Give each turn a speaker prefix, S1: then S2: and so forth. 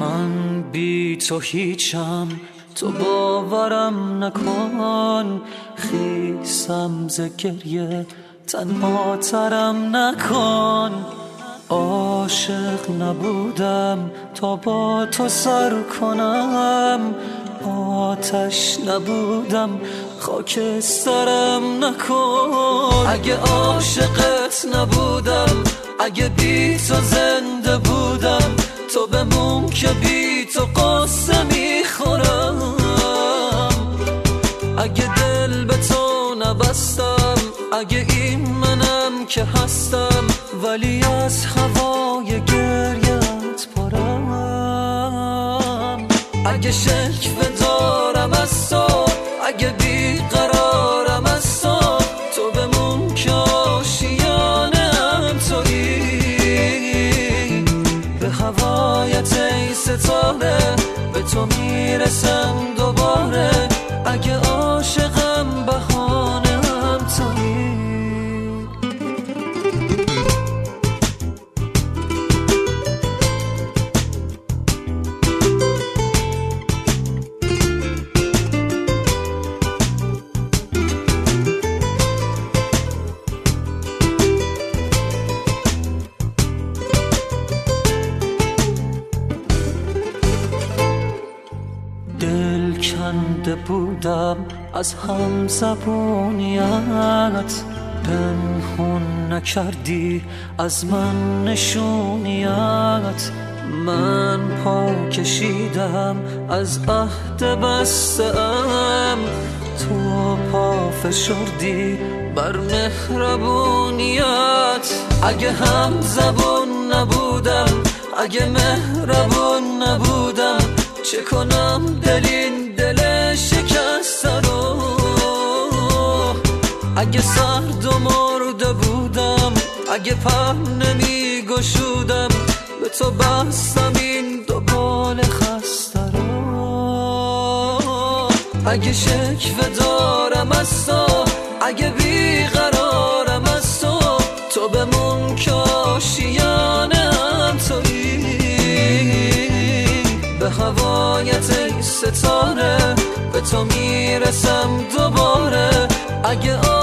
S1: من بی تو هیچم، تو باورم نکن. خیسم ز گریه تنها ترم نکن. عاشق نبودم تا با تو سر کنم، آتش نبودم خاکسترم نکن. اگه عاشقت نبودم، اگه بی تو زنده بودم، تو بمون که بی تو قصه میخورم. اگه دل به تو نبستم، اگه این منم که هستم، ولی از هوای گریت پرم. اگه شکوه دارم از تو، اگه بیقرارم از تو، تو بمون که آشیانم تویی. به هوایت ای ستاره، به تو میرسم دوباره. اگه عاشقم بهانه‌ام تویی. دل کنده بودم از هم زبونیت، پنهون نکردی از من نشونیت. من پا کشیدم از عهد بسته‌ام، تو پا فشردی بر مهربونیت. اگه هم زبون نبودم، اگه مهربون نبودم، چه کنم دل این دل شکسته رو. اگه سرد و مرده بودم، اگه پر نمی گشودم، به تو بستم این دو بال خسته رو. اگه شکوه دارم از تو، اگه بیقرارم از تو، تو بمون که آشیانه‌ام تویی. به هوایت ای ستاره، به تو میرسم دوباره. اگه